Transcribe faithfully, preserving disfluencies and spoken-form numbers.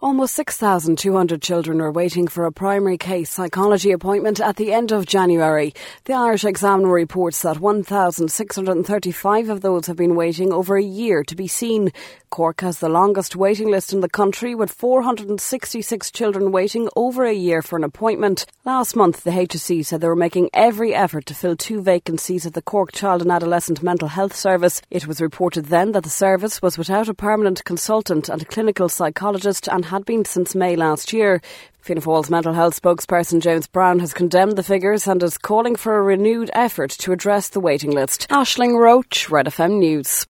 Almost six thousand two hundred children are waiting for a primary case psychology appointment at the end of January. The Irish Examiner reports that one thousand six hundred thirty-five of those have been waiting over a year to be seen. Cork has the longest waiting list in the country, with four hundred sixty-six children waiting over a year for an appointment. Last month, the H S C said they were making every effort to fill two vacancies at the Cork Child and Adolescent Mental Health Service. It was reported then that the service was without a permanent consultant and a clinical psychologist and had been since May last year. Fianna Fáil's mental health spokesperson James Brown has condemned the figures and is calling for a renewed effort to address the waiting list. Aisling Roach, Red F M News.